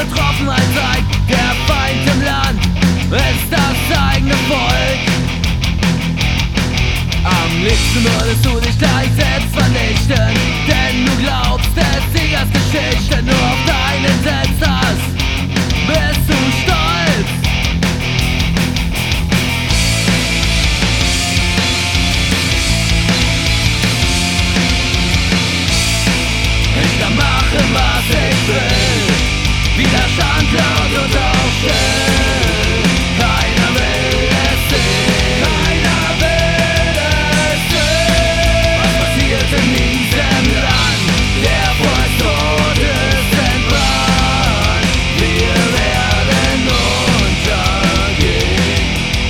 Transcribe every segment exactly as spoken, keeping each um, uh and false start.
Betroffenheit zeigt. Der Feind im Land ist das eigene Volk. Am liebsten würdest du dich gleich selbst vernichten, denn du glaubst des Siegers Geschichte. Nur auf deinen Selbsthass bist du stolz. Ich kann machen, was ich will, Widerstand laut und auch still. Keiner will es sehen, keiner will es sehen. Was passiert in diesem Land? Der Volk Tod ist entbrannt. Wir werden untergehen.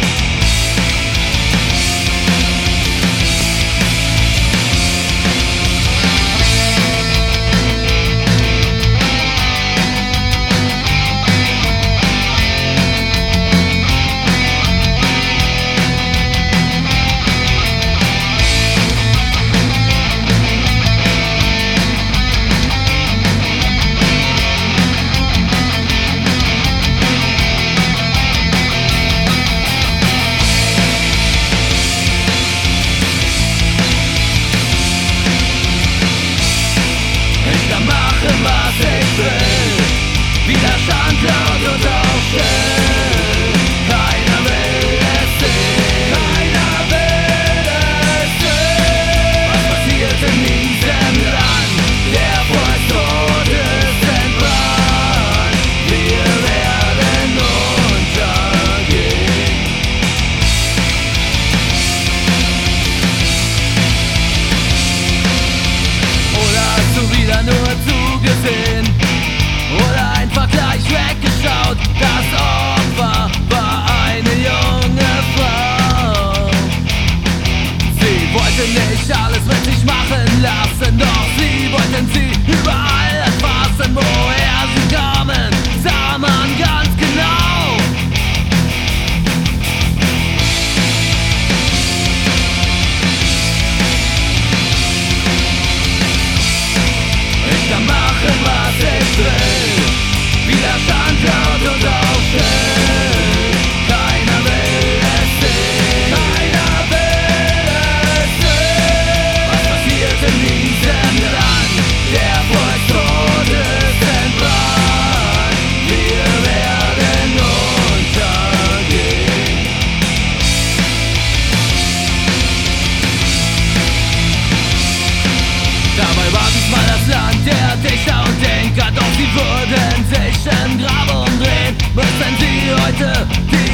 Was ich will, Widerstand laut und auch still. Keiner will es sehen, keiner will es sehen. Was passiert in diesem Land? Der Volk Tod ist entbrannt. Wir werden untergehen. Oder hast du wieder nur zugesehen oder einfach gleich weggeschaut? Das Opfer war eine junge Frau. Sie wollte nicht alles mit sich machen lassen, doch sie wollten sie überall erfassen. Woher sie kamen, sah man ganz genau. Ich kann machen, was ich will, Widerstand laut und auch still. Keiner will es sehen, keiner will es sehen. Was passiert in diesem Land? Der Volk Tod ist entbrannt. Wir werden untergehen. Dabei war diesmal das Land der Dichter und Denker, doch sie würden sich im Grabe umdrehen, müssen sie heute die